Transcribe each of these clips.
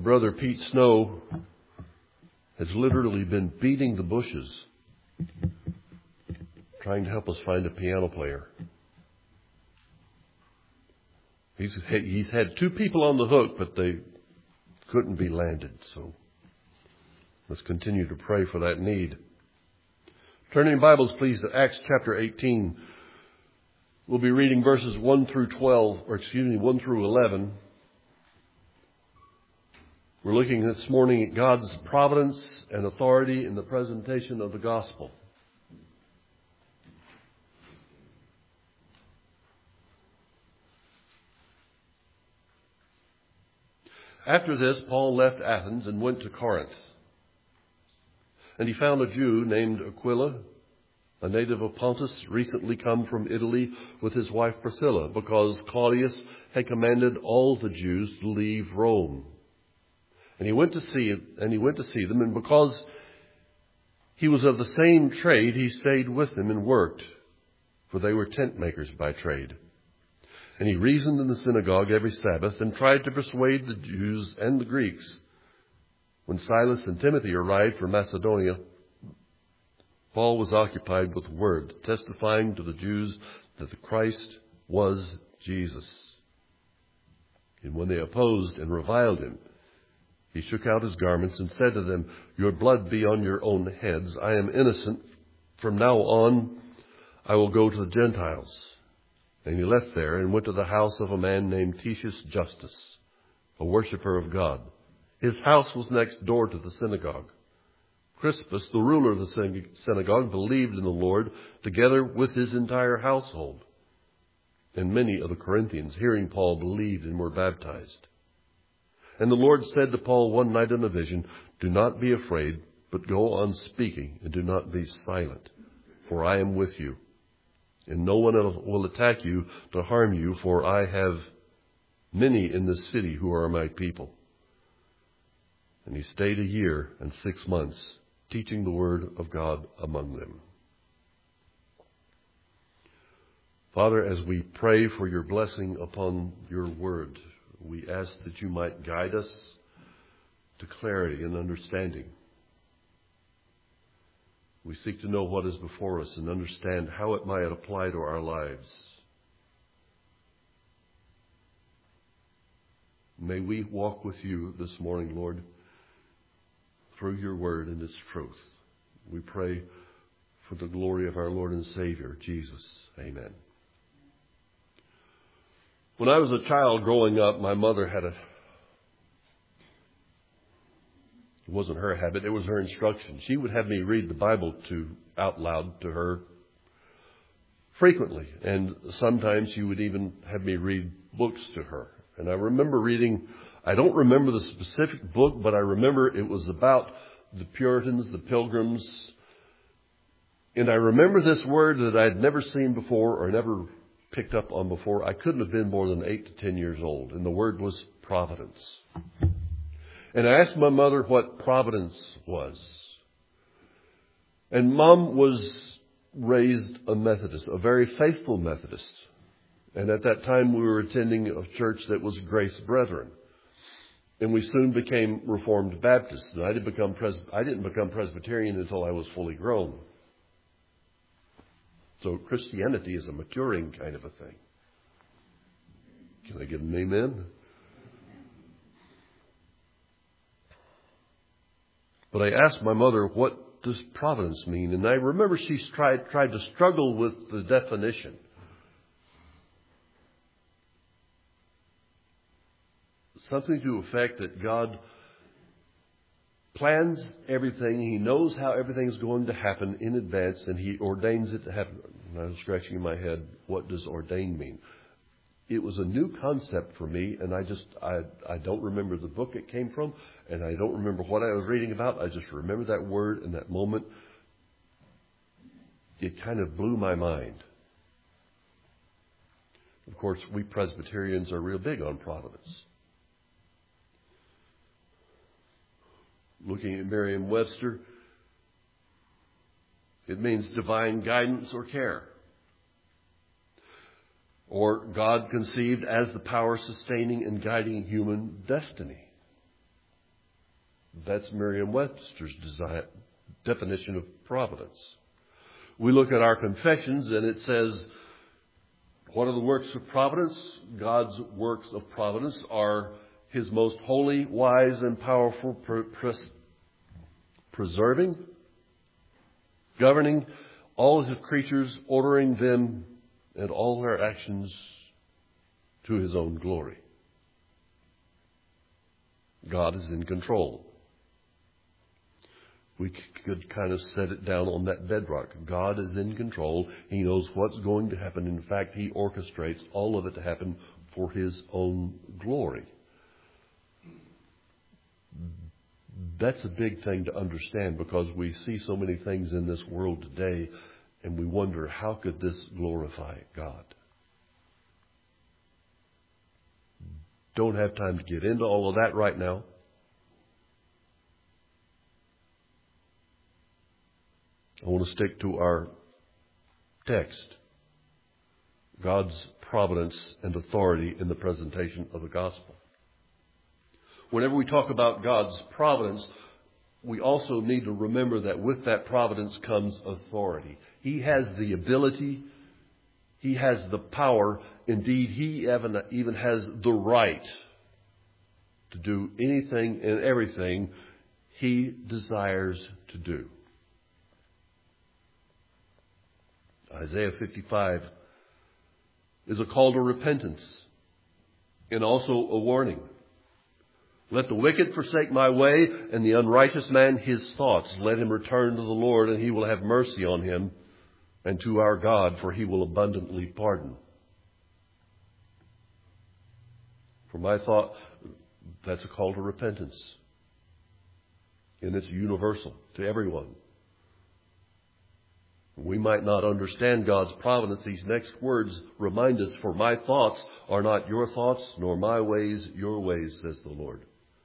brother Pete Snow has literally been beating the bushes trying to help us find a piano player. He's had 2 people on the hook, but they couldn't be landed. So let's continue to pray for that need. Turn in Bibles, please, to Acts chapter 18. We'll be reading verses 1 through 11. We're looking this morning at God's providence and authority in the presentation of the gospel. After this, Paul left Athens and went to Corinth. And he found a Jew named Aquila, a native of Pontus, recently come from Italy with his wife Priscilla, because Claudius had commanded all the Jews to leave Rome. And he went to see them, and because he was of the same trade, he stayed with them and worked, for they were tent makers by trade. And he reasoned in the synagogue every Sabbath and tried to persuade the Jews and the Greeks. When Silas and Timothy arrived from Macedonia, Paul was occupied with the word, testifying to the Jews that the Christ was Jesus. And when they opposed and reviled him, he shook out his garments and said to them, "Your blood be on your own heads. I am innocent. From now on, I will go to the Gentiles." And he left there and went to the house of a man named Titius Justus, a worshipper of God. His house was next door to the synagogue. Crispus, the ruler of the synagogue, believed in the Lord, together with his entire household. And many of the Corinthians, hearing Paul, believed and were baptized. And the Lord said to Paul one night in a vision, "Do not be afraid, but go on speaking, and do not be silent, for I am with you. And no one will attack you to harm you, for I have many in this city who are my people." And he stayed 1 year and 6 months, teaching the word of God among them. Father, as we pray for your blessing upon your word, we ask that you might guide us to clarity and understanding. We seek to know what is before us and understand how it might apply to our lives. May we walk with you this morning, Lord, through your word and its truth. We pray for the glory of our Lord and Savior, Jesus. Amen. When I was a child growing up, my mother had it wasn't her habit, it was her instruction. She would have me read the Bible out loud to her frequently. And sometimes she would even have me read books to her. And I remember reading, I don't remember the specific book, but I remember it was about the Puritans, the Pilgrims. And I remember this word that I'd never seen before or never picked up on before. I couldn't have been more than 8 to 10 years old. And the word was providence. And I asked my mother what providence was. And Mom was raised a Methodist, a very faithful Methodist. And at that time we were attending a church that was Grace Brethren. And we soon became Reformed Baptists. And I didn't become Presbyterian until I was fully grown. So Christianity is a maturing kind of a thing. Can I get an amen? But I asked my mother, what does providence mean? And I remember she tried to struggle with the definition. Something to the effect that God plans everything. He knows how everything's going to happen in advance, and He ordains it to happen. And I was scratching in my head, what does ordain mean? It was a new concept for me, and I don't remember the book it came from, and I don't remember what I was reading about. I just remember that word and that moment. It kind of blew my mind. Of course, we Presbyterians are real big on providence. Looking at Merriam-Webster, it means divine guidance or care. Or God conceived as the power sustaining and guiding human destiny. That's Merriam-Webster's definition of providence. We look at our confessions and it says, what are the works of providence? God's works of providence are His most holy, wise, and powerful preserving, governing all His creatures, ordering them and all their actions to His own glory. God is in control. We could kind of set it down on that bedrock. God is in control. He knows what's going to happen. In fact, He orchestrates all of it to happen for His own glory. That's a big thing to understand, because we see so many things in this world today and we wonder, how could this glorify God? Don't have time to get into all of that right now. I want to stick to our text, God's providence and authority in the presentation of the gospel. Whenever we talk about God's providence, we also need to remember that with that providence comes authority. He has the ability, He has the power, indeed He even has the right to do anything and everything He desires to do. Isaiah 55 is a call to repentance and also a warning. Let the wicked forsake my way, and the unrighteous man his thoughts. Let him return to the Lord, and He will have mercy on him, and to our God, for He will abundantly pardon. For my thought, that's a call to repentance. And it's universal to everyone. We might not understand God's providence. These next words remind us, for my thoughts are not your thoughts, nor my ways your ways, says the Lord.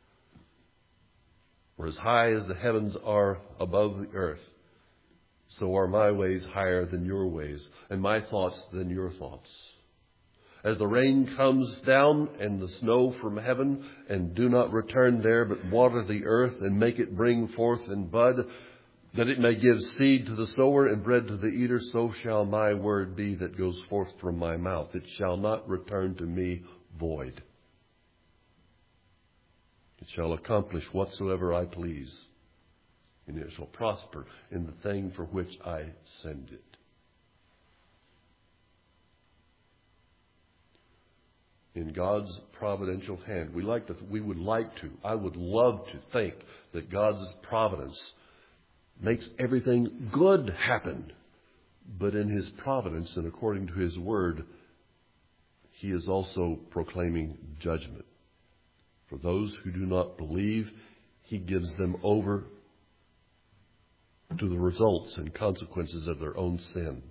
For as high as the heavens are above the earth, so are my ways higher than your ways, and my thoughts than your thoughts. As the rain comes down and the snow from heaven, and do not return there, but water the earth and make it bring forth and bud, that it may give seed to the sower and bread to the eater, so shall my word be that goes forth from my mouth. It shall not return to me void. It shall accomplish whatsoever I please, and it shall prosper in the thing for which I send it. In God's providential hand, I would love to think that God's providence makes everything good happen. But in His providence and according to His word, He is also proclaiming judgment. For those who do not believe, He gives them over to the results and consequences of their own sin,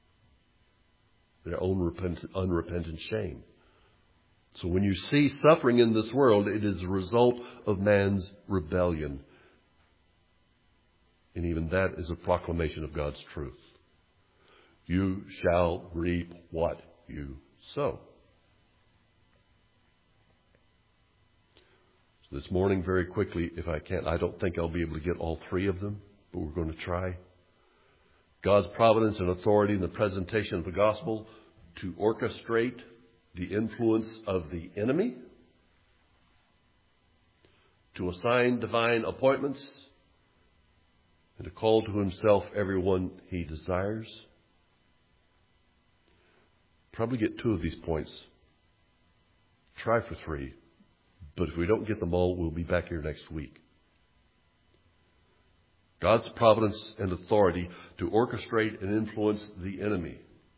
their own unrepentant shame. So when you see suffering in this world, it is a result of man's rebellion. And even that is a proclamation of God's truth. You shall reap what you sow. So this morning, very quickly, if I can, I don't think I'll be able to get all three of them, but we're going to try. God's providence and authority in the presentation of the gospel to orchestrate the influence of the enemy, to assign divine appointments, and to call to Himself everyone He desires. Probably get 2 of these points. Try for 3. But if we don't get them all, we'll be back here next week. God's providence and authority to orchestrate and influence the enemy.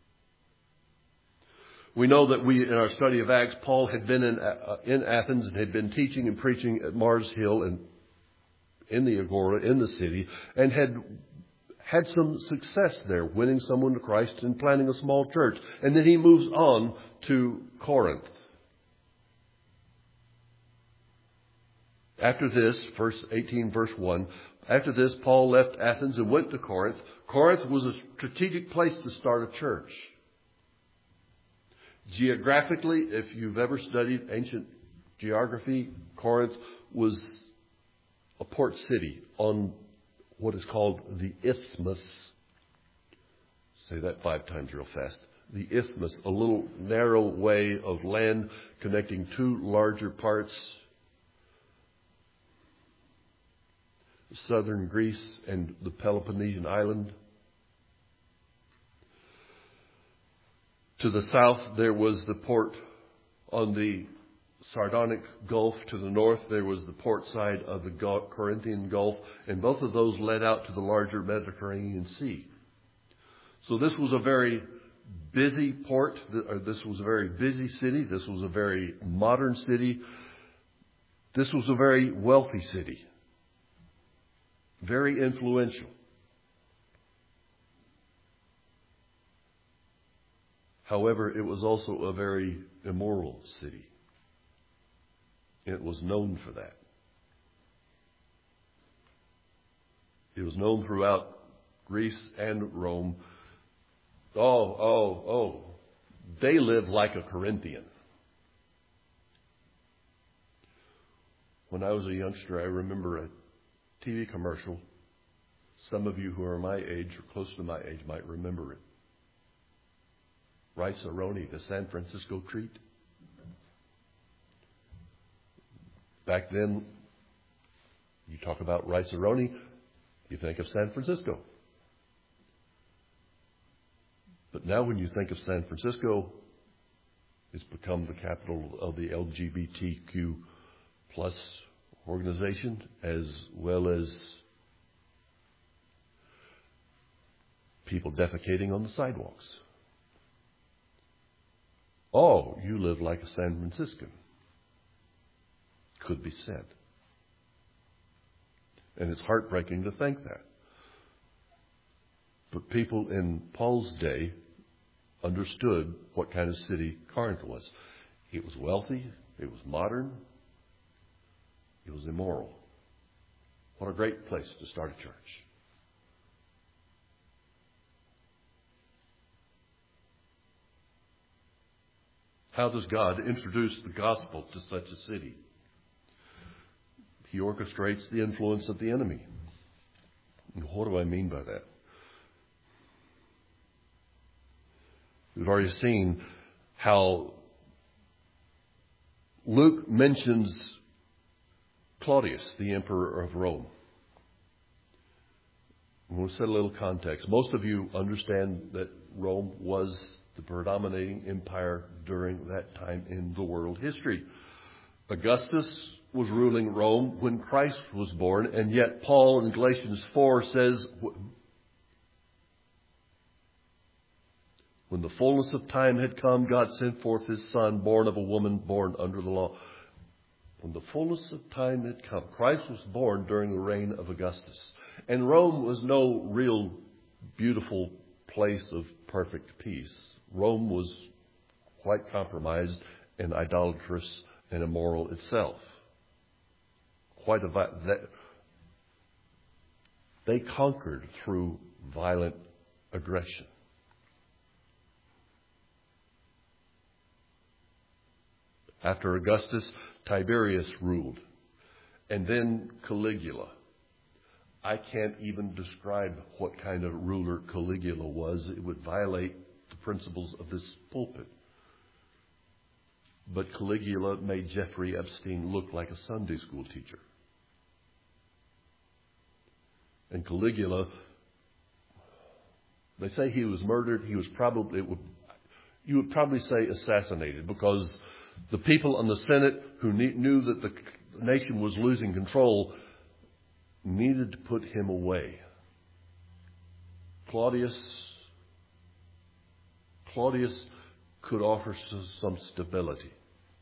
We know that in our study of Acts, Paul had been in Athens and had been teaching and preaching at Mars Hill and in the Agora, in the city, and had some success there, winning someone to Christ and planting a small church. And then he moves on to Corinth. After this, verse 18, verse 1, after this, Paul left Athens and went to Corinth. Corinth was a strategic place to start a church. Geographically, if you've ever studied ancient geography, Corinth was a port city on what is called the Isthmus. Say that 5 times real fast. The Isthmus, a little narrow way of land connecting 2 larger parts, southern Greece and the Peloponnesian island. To the south, there was the port on the Sardonic Gulf. To the north, there was the port side of the Corinthian Gulf, and both of those led out to the larger Mediterranean Sea. So this was a very busy port. This was a very busy city. This was a very modern city. This was a very wealthy city. Very influential. However, it was also a very immoral city. It was known for that. It was known throughout Greece and Rome. They lived like a Corinthian. When I was a youngster, I remember a TV commercial. Some of you who are my age or close to my age might remember it. Rice-A-Roni, the San Francisco treat. Back then, you talk about Rice-A-Roni, you think of San Francisco. But now when you think of San Francisco, it's become the capital of the LGBTQ plus organization, as well as people defecating on the sidewalks. Oh, you live like a San Franciscan. Could be said. And it's heartbreaking to think that. But people in Paul's day understood what kind of city Corinth was. It was wealthy. It was modern. It was immoral. What a great place to start a church. How does God introduce the gospel to such a city? He orchestrates the influence of the enemy. And what do I mean by that? We've already seen how Luke mentions Claudius, the emperor of Rome. We'll set a little context. Most of you understand that Rome was the predominating empire during that time in the world history. Augustus was ruling Rome when Christ was born, and yet Paul in Galatians 4 says, when the fullness of time had come, God sent forth his Son, born of a woman, born under the law. When the fullness of time had come, Christ was born during the reign of Augustus. And Rome was no real beautiful place of perfect peace. Rome was quite compromised and idolatrous and immoral itself. They conquered through violent aggression. After Augustus, Tiberius ruled, and then Caligula. I can't even describe what kind of ruler Caligula was. It would violate the principles of this pulpit. But Caligula made Jeffrey Epstein look like a Sunday school teacher. And Caligula, they say he was murdered. He was you would probably say assassinated, because the people in the Senate who knew that the nation was losing control needed to put him away. Claudius could offer some stability.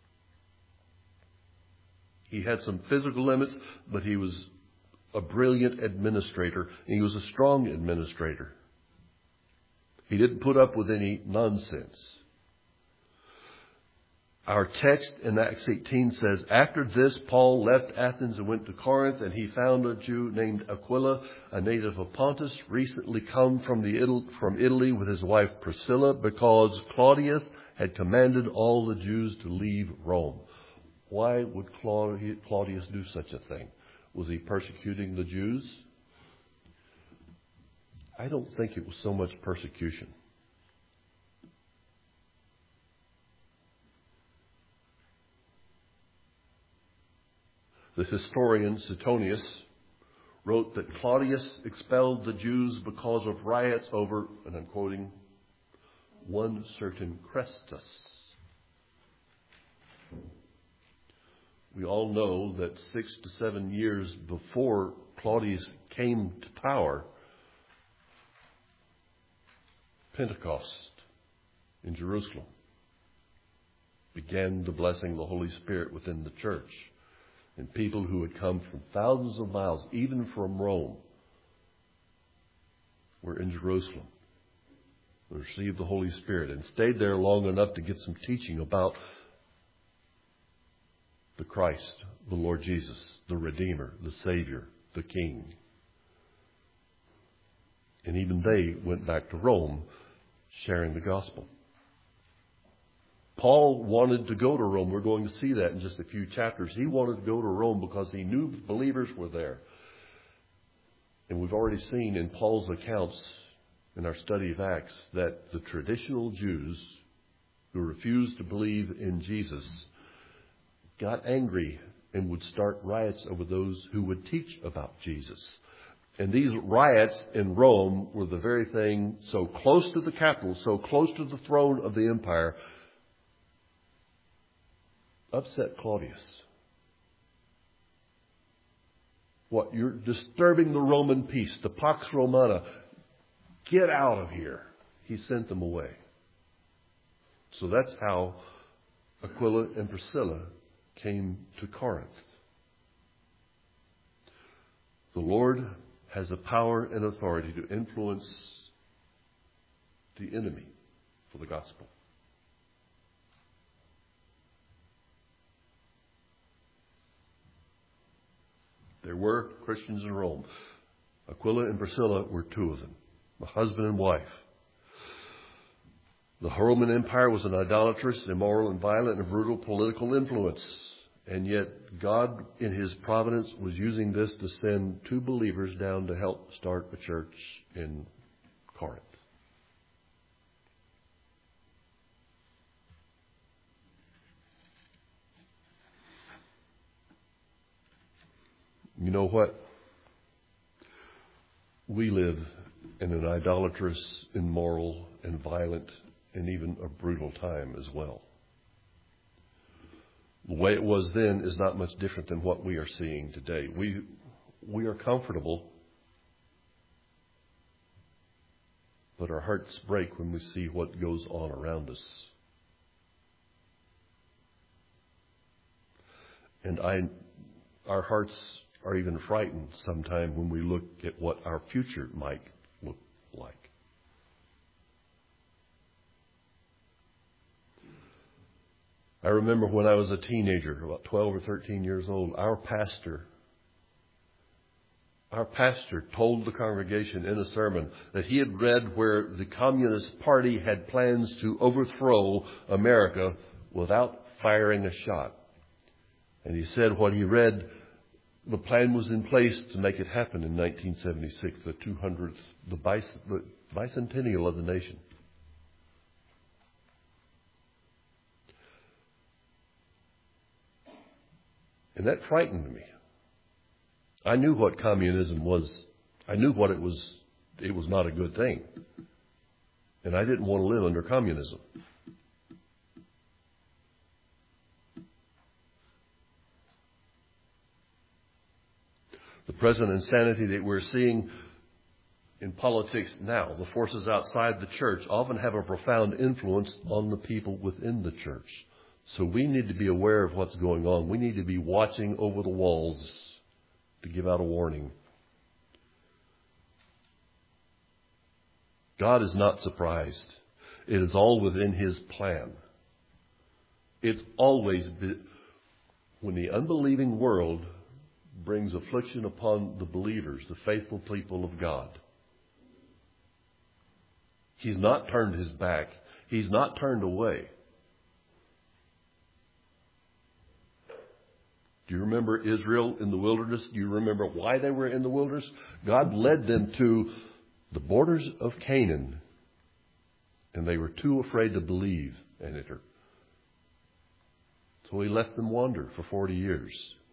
He had some physical limits, but he was a brilliant administrator, and he was a strong administrator. He didn't put up with any nonsense. Our text in Acts 18 says, after this, Paul left Athens and went to Corinth, and he found a Jew named Aquila, a native of Pontus, recently come from Italy with his wife Priscilla, because Claudius had commanded all the Jews to leave Rome. Why would Claudius do such a thing? Was he persecuting the Jews? I don't think it was so much persecution. The historian Suetonius wrote that Claudius expelled the Jews because of riots over, and I'm quoting, one certain Chrestus. We all know that 6 to 7 years before Claudius came to power, Pentecost in Jerusalem began the blessing of the Holy Spirit within the church. And people who had come from thousands of miles, even from Rome, were in Jerusalem, received the Holy Spirit, and stayed there long enough to get some teaching about the Christ, the Lord Jesus, the Redeemer, the Savior, the King. And even they went back to Rome sharing the gospel. Paul wanted to go to Rome. We're going to see that in just a few chapters. He wanted to go to Rome because he knew believers were there. And we've already seen in Paul's accounts in our study of Acts that the traditional Jews who refused to believe in Jesus got angry and would start riots over those who would teach about Jesus. And these riots in Rome were the very thing, so close to the capital, so close to the throne of the empire, upset Claudius. What? You're disturbing the Roman peace, the Pax Romana. Get out of here. He sent them away. So that's how Aquila and Priscilla came to Corinth. The Lord has the power and authority to influence the enemy for the gospel. There were Christians in Rome. Aquila and Priscilla were two of them, a husband and wife. The Roman Empire was an idolatrous, immoral, and violent and brutal political influence. And yet God, in His providence, was using this to send two believers down to help start a church in Corinth. You know what? We live in an idolatrous, immoral, and violent, and even a brutal time as well. The way it was then is not much different than what we are seeing today. We are comfortable, but our hearts break when we see what goes on around us. And our hearts are even frightened sometime when we look at what our future might look like. I remember when I was a teenager, about 12 or 13 years old, our pastor told the congregation in a sermon that he had read where the Communist Party had plans to overthrow America without firing a shot. And he said what he read, the plan was in place to make it happen in 1976, the 200th, the bicentennial of the nation. And that frightened me. I knew what communism was. I knew what it was. It was not a good thing. And I didn't want to live under communism. The present insanity that we're seeing in politics now, the forces outside the church, often have a profound influence on the people within the church. So we need to be aware of what's going on. We need to be watching over the walls to give out a warning. God is not surprised. It is all within His plan. It's always been, when the unbelieving world brings affliction upon the believers, the faithful people of God, He's not turned His back. He's not turned away. Do you remember Israel in the wilderness? Do you remember why they were in the wilderness? God led them to the borders of Canaan, and they were too afraid to believe and enter. So he left them wander for 40 years.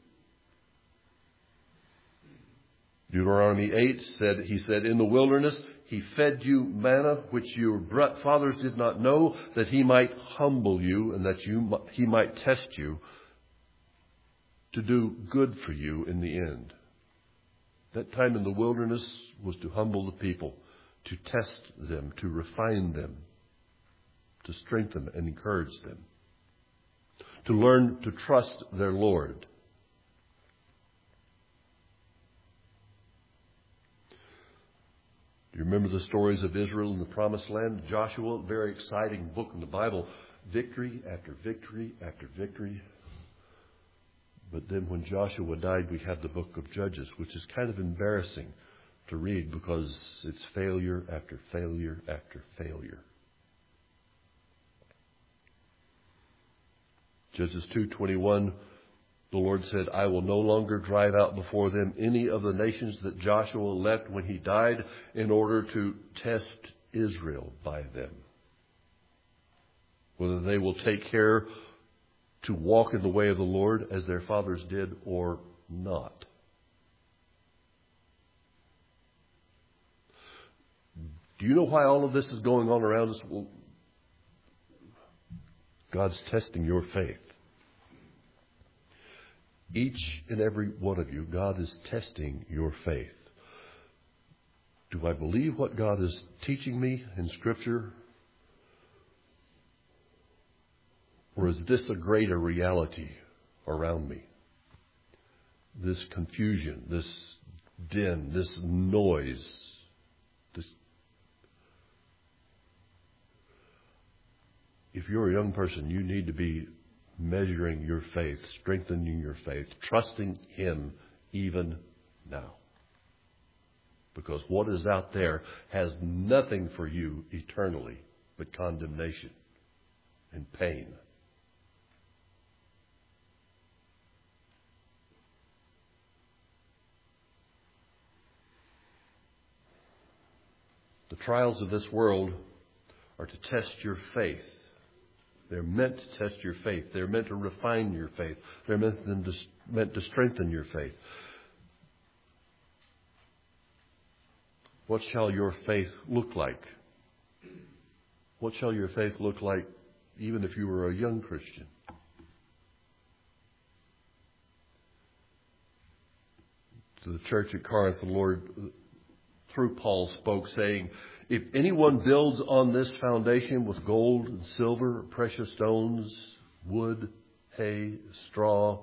Deuteronomy 8 he said, in the wilderness he fed you manna, which your fathers did not know, that he might humble you and that he might test you to do good for you in the end. That time in the wilderness was to humble the people, to test them, to refine them, to strengthen and encourage them, to learn to trust their Lord. Do you remember the stories of Israel in the Promised Land? Joshua, very exciting book in the Bible. Victory after victory after victory. But then when Joshua died, we have the book of Judges, which is kind of embarrassing to read because it's failure after failure after failure. Judges 2:21, the Lord said, I will no longer drive out before them any of the nations that Joshua left when he died, in order to test Israel by them, whether they will take care to walk in the way of the Lord as their fathers did or not. Do you know why all of this is going on around us? Well, God's testing your faith. Each and every one of you, God is testing your faith. Do I believe what God is teaching me in Scripture? Or is this a greater reality around me? This confusion, this din, this noise, If you're a young person, you need to be measuring your faith, strengthening your faith, trusting Him even now. Because what is out there has nothing for you eternally but condemnation and pain. The trials of this world are to test your faith. They're meant to test your faith. They're meant to refine your faith. They're meant to strengthen your faith. What shall your faith look like? What shall your faith look like even if you were a young Christian? To the church at Corinth, the Lord, through Paul, spoke, saying, if anyone builds on this foundation with gold and silver, precious stones, wood, hay, straw,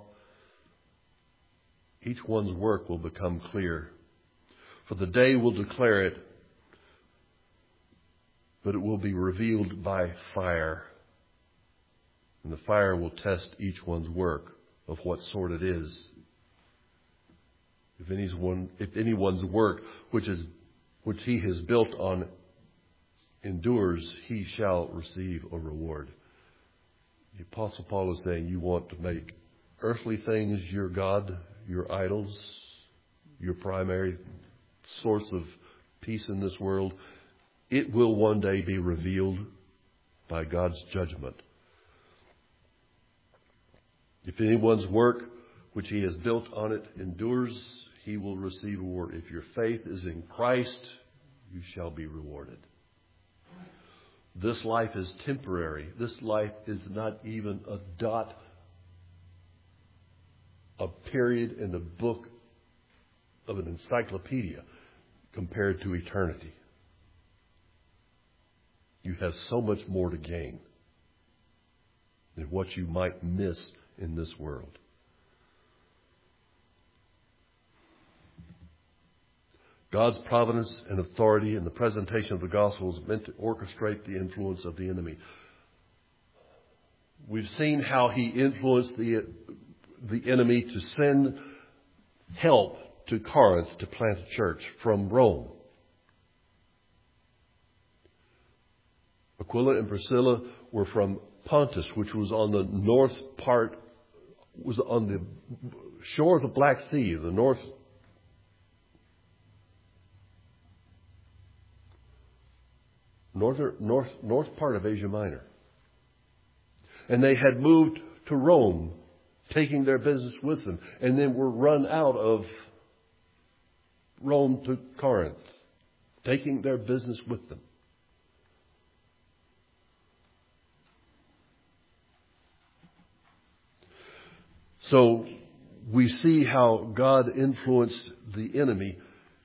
each one's work will become clear. For the day will declare it, but it will be revealed by fire. And the fire will test each one's work of what sort it is. If anyone's work which he has built on endures, he shall receive a reward. The Apostle Paul is saying, you want to make earthly things your God, your idols, your primary source of peace in this world. It will one day be revealed by God's judgment. If anyone's work which he has built on it endures, he will receive a reward. If your faith is in Christ, you shall be rewarded. This life is temporary. This life is not even a dot, a period in the book of an encyclopedia compared to eternity. You have so much more to gain than what you might miss in this world. God's providence and authority in the presentation of the gospel is meant to orchestrate the influence of the enemy. We've seen how he influenced the enemy to send help to Corinth to plant a church from Rome. Aquila and Priscilla were from Pontus, which was on the north part was on the shore of the Black Sea, the north part of Asia Minor. And they had moved to Rome, taking their business with them, and then were run out of Rome to Corinth, taking their business with them. So we see how God influenced the enemy.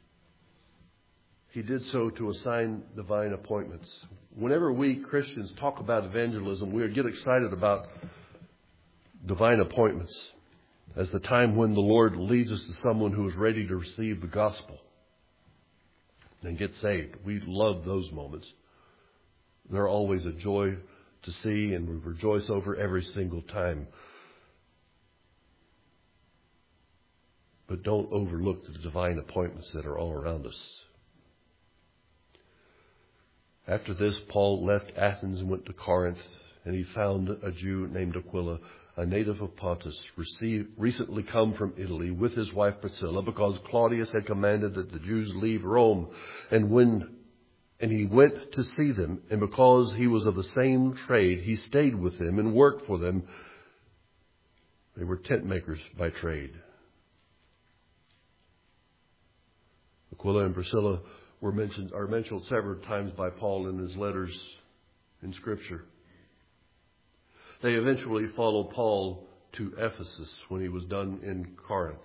He did so to assign divine appointments. Whenever we Christians talk about evangelism, we get excited about divine appointments as the time when the Lord leads us to someone who is ready to receive the gospel and get saved. We love those moments. They're always a joy to see, and we rejoice over every single time. But don't overlook the divine appointments that are all around us. After this, Paul left Athens and went to Corinth, and he found a Jew named Aquila, a native of Pontus, recently come from Italy, with his wife Priscilla, because Claudius had commanded that the Jews leave Rome. And he went to see them, and because he was of the same trade, he stayed with them and worked for them. They were tent makers by trade. Aquila and Priscilla are mentioned several times by Paul in his letters in Scripture. They eventually followed Paul to Ephesus when he was done in Corinth.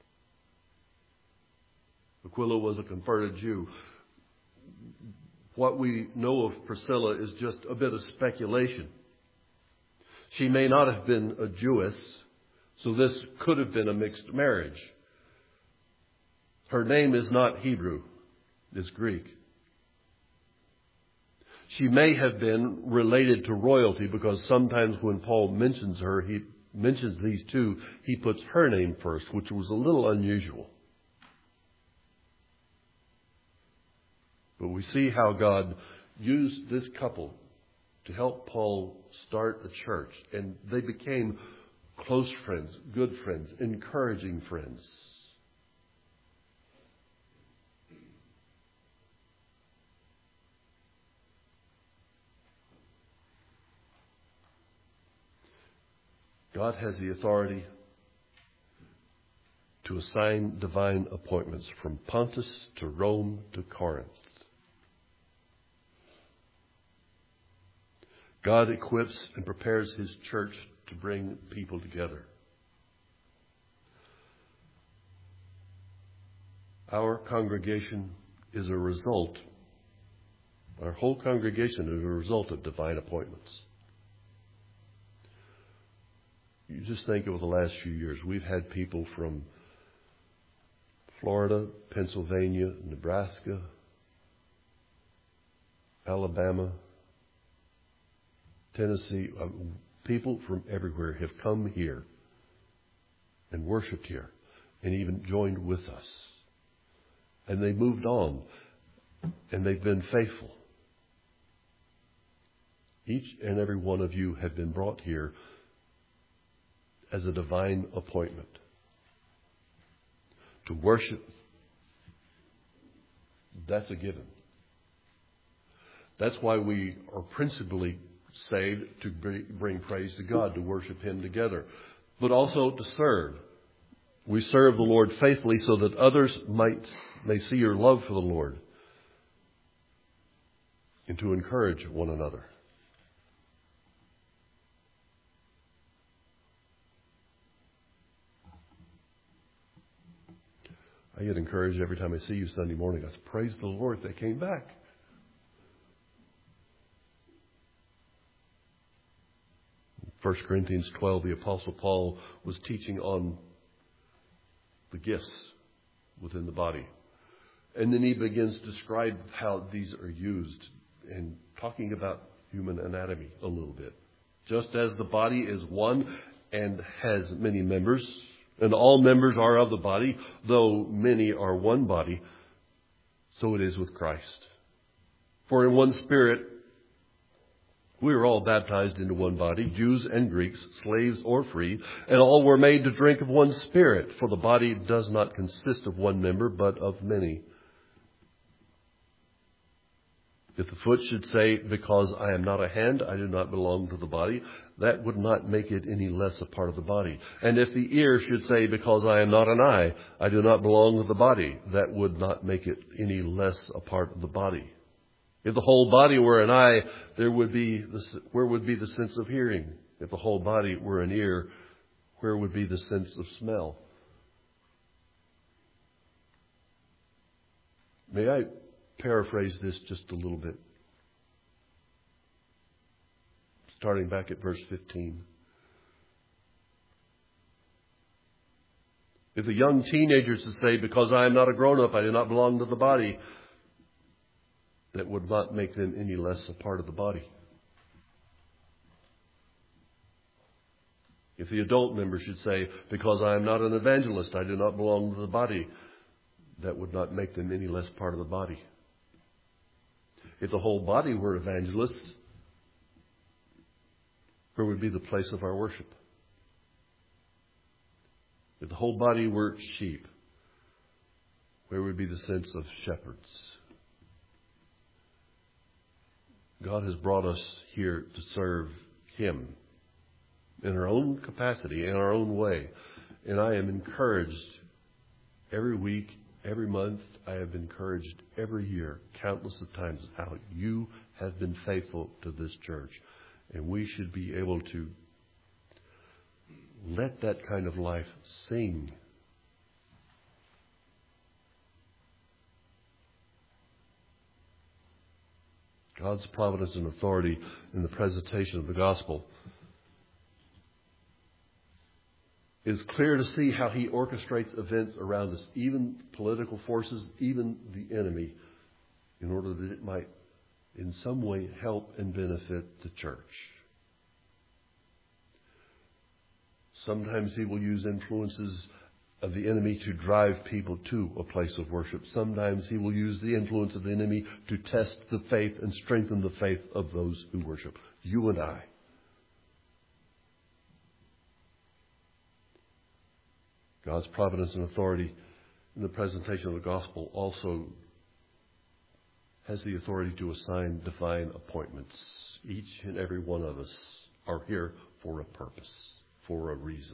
Aquila was a converted Jew. What we know of Priscilla is just a bit of speculation. She may not have been a Jewess, so this could have been a mixed marriage. Her name is not Hebrew, it's Greek. She may have been related to royalty, because sometimes when Paul mentions her, he mentions these two, he puts her name first, which was a little unusual. But we see how God used this couple to help Paul start a church, and they became close friends, good friends, encouraging friends. God has the authority to assign divine appointments from Pontus to Rome to Corinth. God equips and prepares His church to bring people together. Our congregation is a result, our whole congregation is a result of divine appointments. You just think over the last few years, we've had people from Florida, Pennsylvania, Nebraska, Alabama, Tennessee. People from everywhere have come here and worshiped here and even joined with us. And they moved on, and they've been faithful. Each and every one of you have been brought here as a divine appointment to worship. That's a given. That's why we are principally saved, to bring praise to God, to worship Him together, but also to serve. We serve the Lord faithfully so that others may see your love for the Lord, and to encourage one another. I get encouraged every time I see you Sunday morning. I say, praise the Lord, they came back. 1 Corinthians 12, the Apostle Paul was teaching on the gifts within the body. And then he begins to describe how these are used, and talking about human anatomy a little bit. Just as the body is one and has many members, and all members are of the body, though many are one body, so it is with Christ. For in one Spirit We are all baptized into one body, Jews and Greeks, slaves or free, and all were made to drink of one Spirit, for the body does not consist of one member, but of many. If the foot should say, because I am not a hand, I do not belong to the body, that would not make it any less a part of the body. And if the ear should say, because I am not an eye, I do not belong to the body, that would not make it any less a part of the body. If the whole body were an eye, where would be the sense of hearing? If the whole body were an ear, where would be the sense of smell? May I paraphrase this just a little bit? Starting back at verse 15. If the young teenagers should say, because I am not a grown-up, I do not belong to the body, that would not make them any less a part of the body. If the adult member should say, because I am not an evangelist, I do not belong to the body, that would not make them any less part of the body. If the whole body were evangelists, where would be the place of our worship? If the whole body were sheep, where would be the sense of shepherds? God has brought us here to serve Him in our own capacity, in our own way. And I am encouraged every week, every month. I have been encouraged every year, countless of times, how you have been faithful to this church. And we should be able to let that kind of life sing. God's providence and authority in the presentation of the gospel. It's clear to see how He orchestrates events around us, even political forces, even the enemy, in order that it might in some way help and benefit the church. Sometimes He will use influences of the enemy to drive people to a place of worship. Sometimes He will use the influence of the enemy to test the faith and strengthen the faith of those who worship. You and I. God's providence and authority in the presentation of the gospel also has the authority to assign divine appointments. Each and every one of us are here for a purpose, for a reason.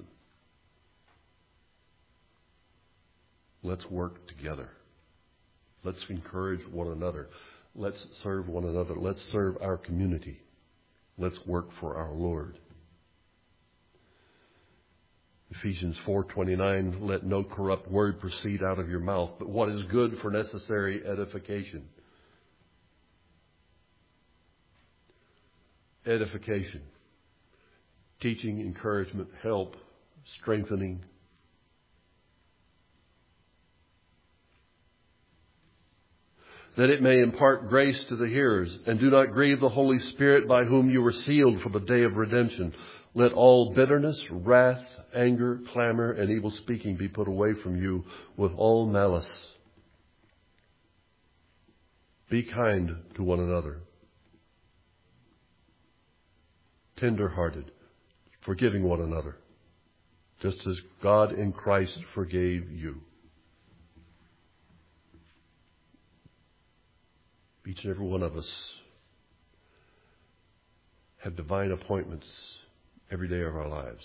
Let's work together. Let's encourage one another. Let's serve one another. Let's serve our community. Let's work for our Lord. Ephesians 4:29, let no corrupt word proceed out of your mouth, but what is good for necessary edification. Edification. Teaching, encouragement, help, strengthening. That it may impart grace to the hearers, and do not grieve the Holy Spirit by whom you were sealed for the day of redemption. Let all bitterness, wrath, anger, clamor, and evil speaking be put away from you with all malice. Be kind to one another, tender-hearted, forgiving one another, just as God in Christ forgave you. Each and every one of us have divine appointments every day of our lives.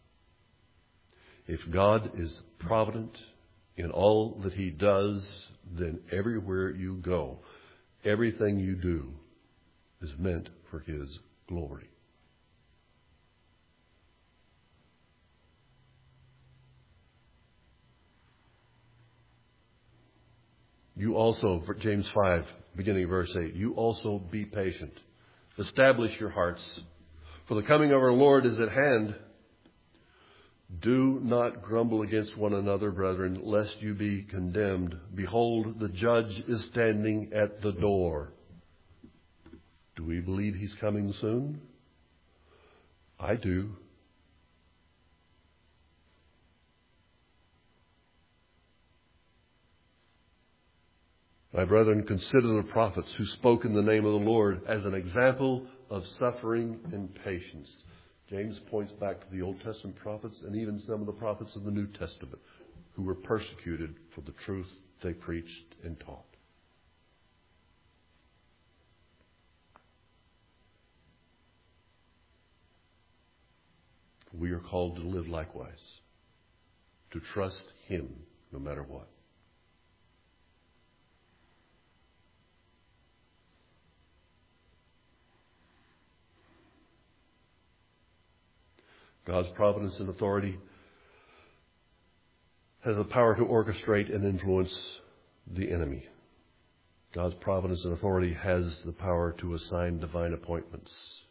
If God is provident in all that He does, then everywhere you go, everything you do is meant for His glory. You also, James 5, beginning verse 8, you also be patient. Establish your hearts, for the coming of our Lord is at hand. Do not grumble against one another, brethren, lest you be condemned. Behold, the judge is standing at the door. Do we believe He's coming soon? I do. My brethren, consider the prophets who spoke in the name of the Lord as an example of suffering and patience. James points back to the Old Testament prophets and even some of the prophets of the New Testament who were persecuted for the truth they preached and taught. We are called to live likewise, to trust Him no matter what. God's providence and authority has the power to orchestrate and influence the enemy. God's providence and authority has the power to assign divine appointments.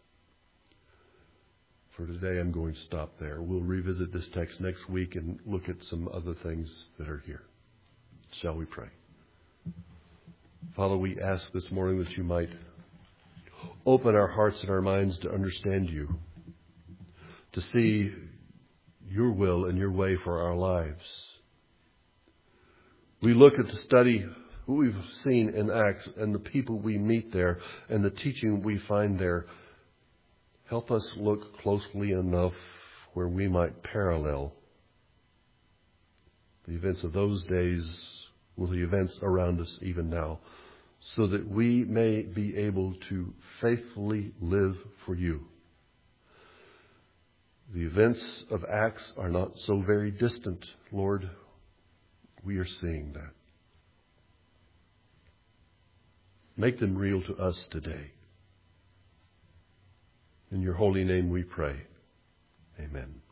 For today, I'm going to stop there. We'll revisit this text next week and look at some other things that are here. Shall we pray? Father, we ask this morning that you might open our hearts and our minds to understand you, to see your will and your way for our lives. We look at the study we've seen in Acts and the people we meet there and the teaching we find there. Help us look closely enough where we might parallel the events of those days with the events around us even now, so that we may be able to faithfully live for you. The events of Acts are not so very distant, Lord. We are seeing that. Make them real to us today. In your holy name we pray. Amen.